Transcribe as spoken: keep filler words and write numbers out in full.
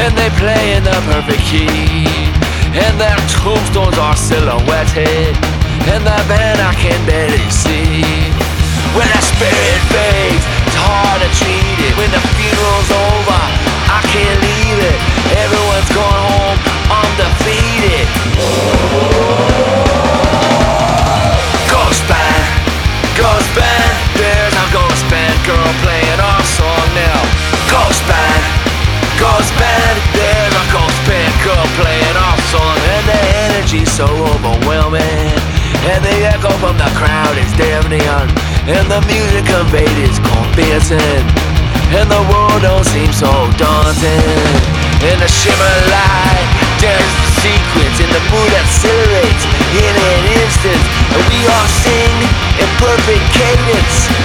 and they play in the perfect key, and their tombstones are silhouetted, and the band I can barely see. When the spirit fades, it's hard to treat it. When the funeral's over, I can't leave it. Everyone's going home undefeated. Ghost band, ghost band, there's a ghost band girl playing our song now. Ghost band, ghost band, there's a ghost band girl playing our song, and the energy's so overwhelming, and the echo from the crowd is deafening, and the music conveyed is convincing, and the world don't seem so daunting. In the shimmer light, there's the sequence in the mood accelerates in an instant, and we all sing in perfect cadence.